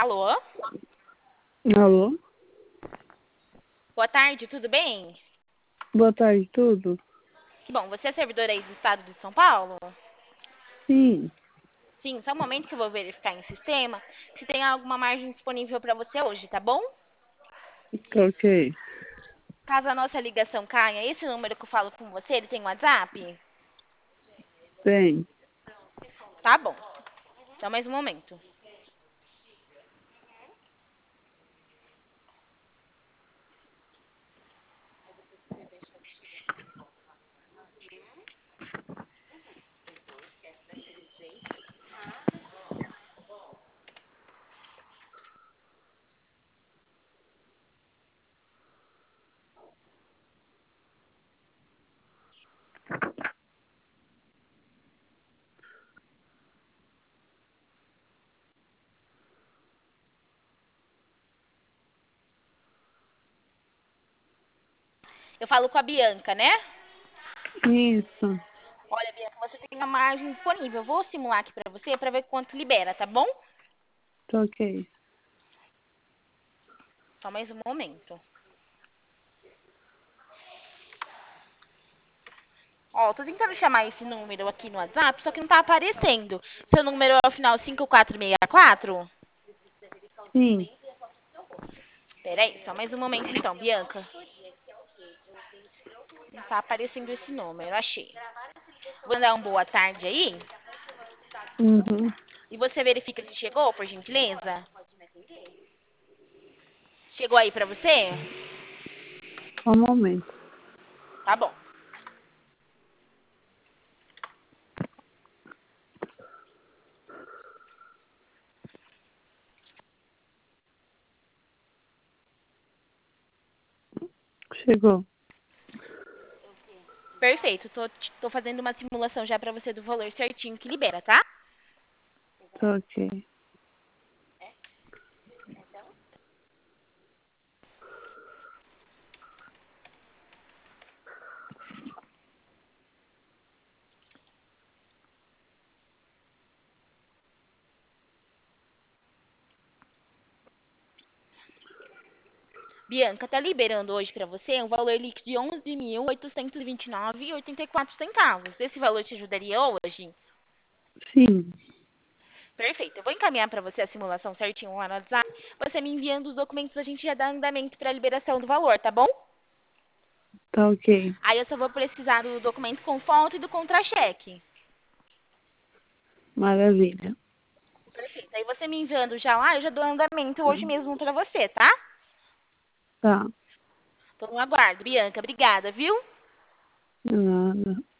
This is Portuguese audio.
Alô? Alô? Boa tarde, tudo bem? Boa tarde, tudo? Que bom, você é servidora aí do estado de São Paulo? Sim, Sim, só um momento que eu vou verificar em sistema se tem alguma margem disponível para você hoje, tá bom? ok. Caso a nossa ligação caia, esse número que eu falo com você, ele tem WhatsApp? Tem. Tá bom. Só mais um momento. Eu falo com a Bianca, né? Isso, Olha, Bianca, você tem uma margem disponível. Eu vou simular aqui para você para ver quanto libera, tá bom? tá ok. Só mais um momento. Ó, tô tentando chamar esse número aqui no WhatsApp, só que não tá aparecendo. Seu número é o final 5464? Sim, Peraí, só mais um momento então, Bianca. Não tá aparecendo esse número, achei. Vou dar uma boa tarde aí. uhum. E você verifica se chegou, por gentileza? Chegou aí pra você? Só um momento. Tá bom. Chegou. Perfeito, tô fazendo uma simulação já pra você do valor certinho que libera, tá? Tá ok. Bianca, tá liberando hoje pra você um valor líquido de 11.829,84 centavos. Esse valor te ajudaria hoje? Sim, Perfeito. Eu vou encaminhar para você a simulação certinho lá no WhatsApp. Você me enviando os documentos, a gente já dá andamento para a liberação do valor, tá bom? tá ok. Aí eu só vou precisar do documento com foto e do contra-cheque. Maravilha. Perfeito. Aí você me enviando já lá, eu já dou andamento hoje mesmo para você, tá? Tá, Tô no aguardo. Bianca, obrigada, viu? nada.